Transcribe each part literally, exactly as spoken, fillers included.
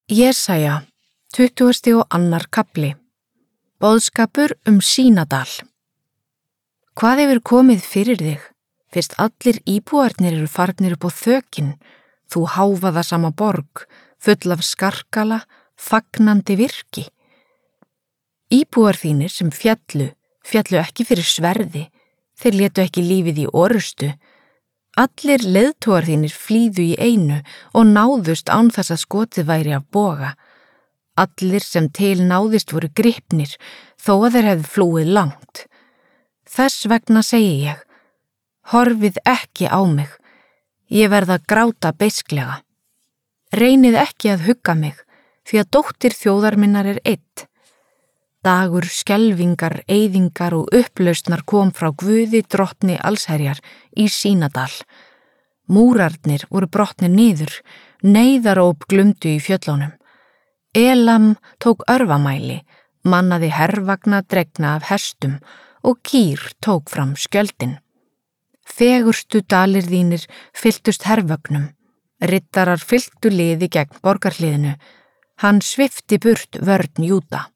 Jesaja, tuttugasti og annar kafli. Boðskapur um Sínadal. Hvað hefur komið fyrir þig, fyrst allir íbúarnir eru farnir upp á þökin, þú háfaða sama borg, full af skarkala, fagnandi virki? Íbúar þínir sem fjallu, fjallu ekki fyrir sverði, þeir létu ekki lífið í orustu. Allir leiðtogar þínir flýðu í einu og náðust án þess að skotið væri af boga. Allir sem til náðist voru gripnir, þó að þeir hefðu flúið langt. Þess vegna segi ég, horfið ekki á mig, ég verð að gráta beisklega. Reynið ekki að hugga mig, því að dóttir þjóðar minnar er eitt. Dagur skelfingar, eyðingar og upplausnar kom frá Guði drottni allsherjar í Sínadal. Múrarnir voru brotnir niður, neyðaróp glumdu í fjöllunum. Elam tók örvamæli, mannaði hervagna dregna af hestum og Kýr tók fram skjöldin. Fegurstu dalir þínir fylltust hervögnum, riddarar fylltu liði gegn borgarhliðinu, hann svipti burt vörn Júda.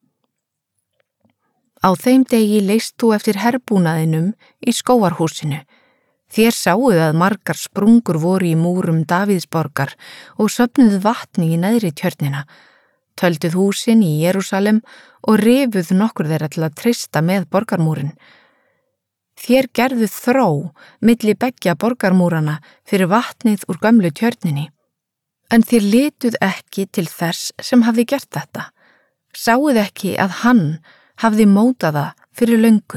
Á þeim degi leist þú eftir herbúnaðinum í skógarhúsinu. Þér sáuð að margar sprungur voru í múrum Davíðsborgar og söfnuð vatni í neðri tjörnina. Tölduð húsin í Jerúsalem og rifuð nokkur þeirra til að treysta með borgarmúrin. Þér gerðuð þró milli beggja borgarmúrana fyrir vatnið úr gömlu tjörninni. En þér lituð ekki til þess sem hafði gert þetta. Sáuð ekki að hann hafði mótaða fyrir löngu.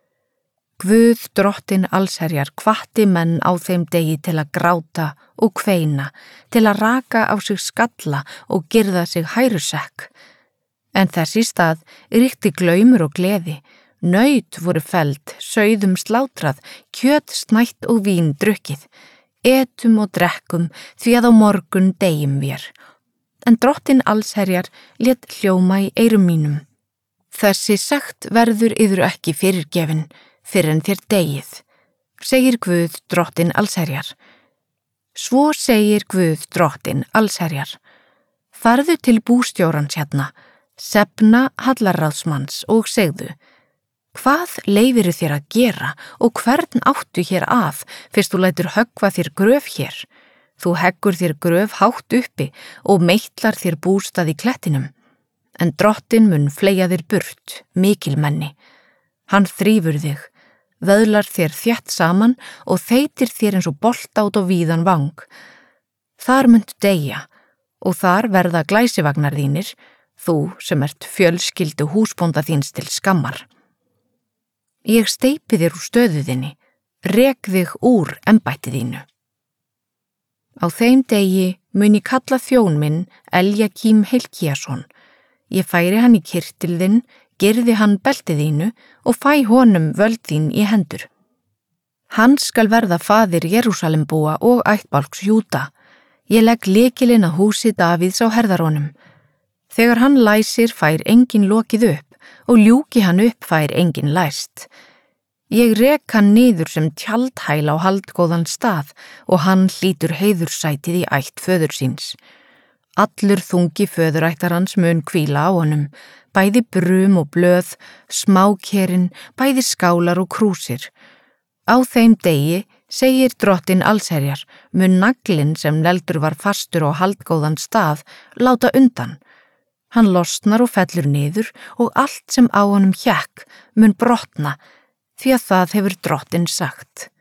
Guð drottinn allsherjar hvatti menn á þeim degi til að gráta og kveina, til að raka á sig skalla og girða sig hærusekk. En þess í stað ríkti glaumur og gleði, naut voru felld, sauðum slátrað, kjöt snætt og vín drukkið, etum og drekkum því að á morgun deyjum vér. En drottinn allsherjar lét hljóma í eyrum mínum. Þessi sagt verður yður ekki fyrirgefin, fyrr en þér deyið, segir Guð drottinn allsherjar. Svo segir Guð drottinn allsherjar. Farðu til bústjórans hérna, Sebna hallarráðsmanns og segðu, hvað leyfiru þér að gera og hvern áttu hér að, fyrst þú lætur höggva þér gröf hér? Þú heggur þér gröf hátt uppi og meitlar þér bústað í klettinum. En drottinn mun fleygja þér burt, mikilmenni. Hann þrífur þig, vöðlar þér þétt saman og þeytir þér eins og bolta út á víðan vang. Þar muntu deyja og þar verða glæsivagnar þínir, þú sem ert fjölskyldu húsbónda þíns til skammar. Ég steypi þér úr stöðu þinni, rek þig úr embætti þínu. Á þeim degi mun ég kalla þjón minn Eljakím Hilkíasson. Ég færi hann í kyrtil þinn, girði hann beltið þínu og fæ honum völd þín í hendur. Hann skal verða faðir Jerúsalembúa og ættbálks Júda. Ég legg lykilinn að húsi Davíðs á herðar honum. Þegar hann læsir fær enginn lokið upp og ljúki hann upp fær enginn læst. Ég rek hann niður sem tjaldhæl á haldgóðan stað og hann hlýtur heiðursætið í ætt föður síns. Allur þungi föðurættar hans mun hvíla á honum, bæði brum og blöð, smákerinn, bæði skálar og krúsir. Á þeim degi, segir drottinn allsherjar, mun naglinn sem neldur var fastur á haldgóðan stað láta undan. Hann losnar og fellur niður og allt sem á honum hékk mun brotna, því að það hefur drottinn sagt.